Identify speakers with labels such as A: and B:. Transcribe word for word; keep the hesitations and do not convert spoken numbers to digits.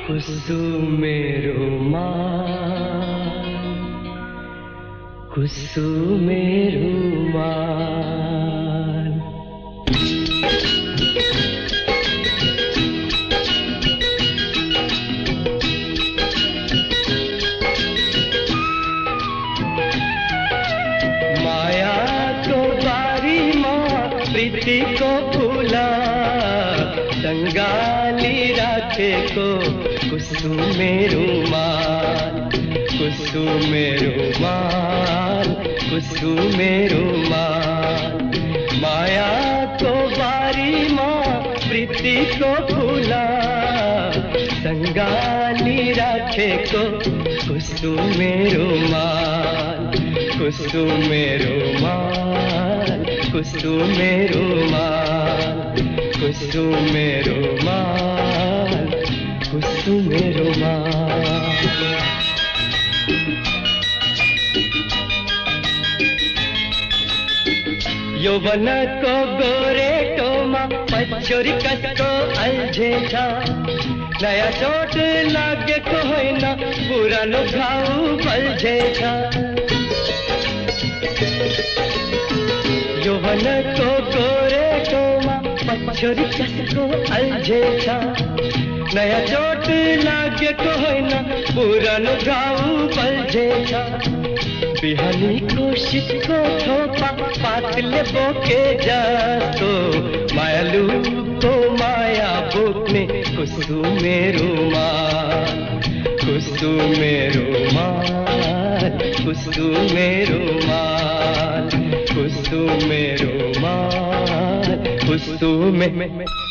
A: कुसुमे रुमाल कुसुमे रुमाल। माया को बारी माँ प्रीति को फूला संगाली राखे को कुसुमे रुमाल कुसुमे रुमाल कुसुमे रुमाल। माया को बारी माँ प्रीति को फूला संगाली राखे को कुसुमे रुमाल कुसुमे रुमाल कुसुमे रुमाल कुसुमे रुमाल कुसुमे रुमाल। यौवन को गोरे टोमा पछोरी कसको अलझे था नया चोट लागे को होइना पुरानो घाव बलझे था। यौवन को गोरे टोमा पछोरी कसको अलझे था नया चोट लागे को होइना पुरानो घाव बलझे था। बिहानी कोशिश को थोपा पातले बोके जातो मायालू को माया बोकने कुसुमे रुमाल कुसुमे रुमाल कुसुमे रुमाल कुसुमे रुमाल कुसुमे